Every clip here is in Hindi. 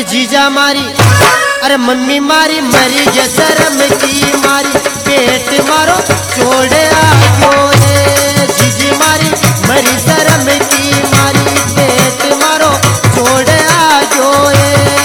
जीजा मारी, अरे मम्मी मारी मरी जे शर्म की मारी, पेट मारो छोड़ आयो रे। जीजी मारी मरी शर्म की मारी, पेट मारो छोड़ आयो रे।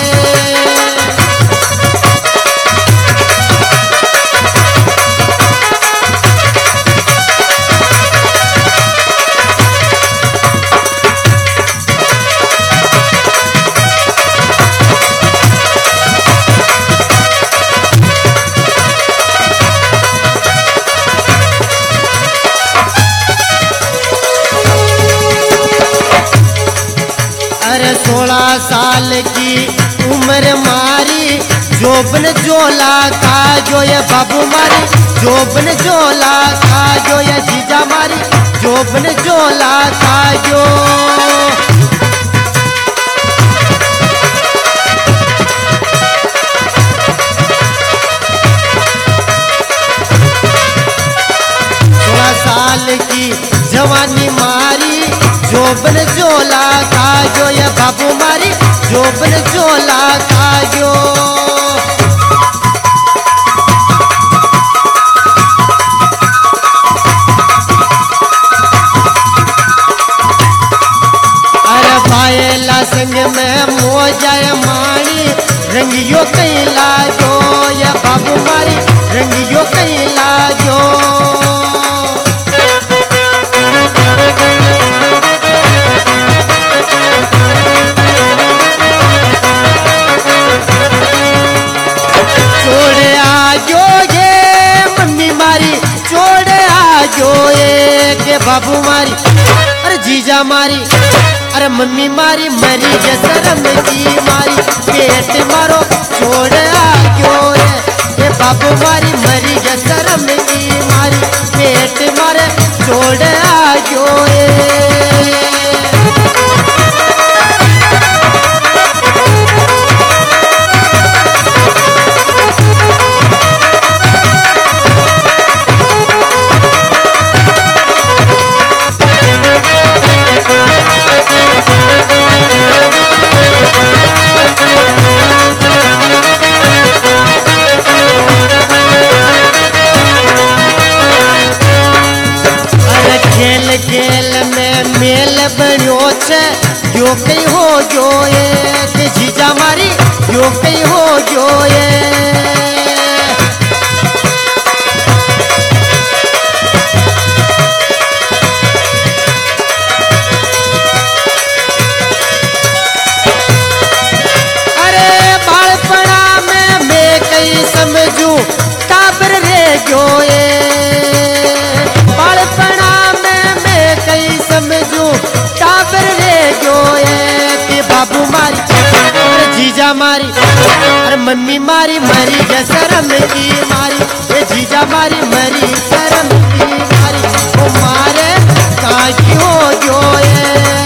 अरे 16 साल की उम्र मारी, जोबन जोला का जो ये बाबू मारी, जोबन जोला का जो ये जीजा मारी, जोबन जोला का जो। 16 साल की जवानी मारी, जोबन जोला का जो ये बाबू मारी, जोबन जोला का जो। अरे पायला संग में मोजाए मारी, रंगियो कैला जो ये बाबू मारी, रंगियो कैला जो। बाबू मारी, अरे जीजा मारी, अरे मम्मी मारी मरी जे शर्म की मारी, पेट मारो छोड़ आयो रे। ये बाबू मारी मरी जे शर्म की मारी, पेट मारे छोड़ आयो रे। खेल में मेल बन्यो छे, यो कई हो जो ये के जीजा मारी, यो कई हो जो ये। अरे बालपना में मैं कई समझू काबर रे जो ये, बालपना कई समझू काबर रे जो ये कि बाबू मारी, अरे जीजा मारी, अरे मम्मी मारी मरी जे शर्म की मारी, ये जीजा मारी मरी शर्म की मारी, वो मारे काकी हो जो ये।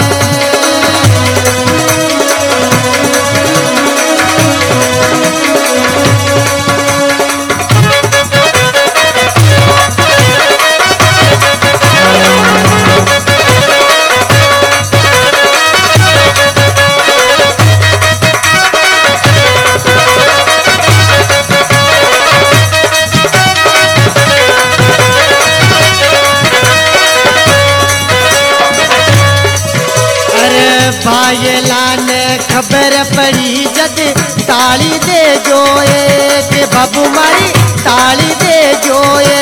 पायला ने खबर पड़ी जद ताली दे जो ये के बाबू मारी, ताली दे जो ये।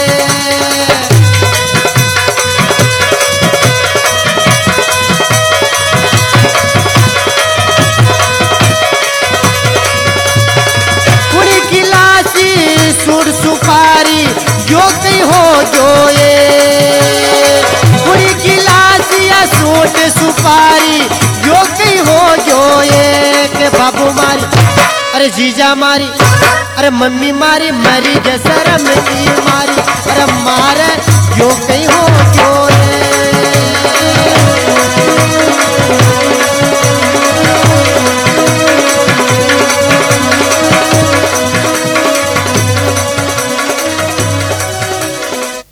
कुड़ी गिलासी सुर सुपारी यो कई हो जो ये, कुड़ी गिलासी या सूट सुपारी यो कई हो जो ये के बाबू मारी, अरे जीजा मारी, अरे मम्मी मारी मरी जे शर्म की मारी, अरे मारे यो कई हो जो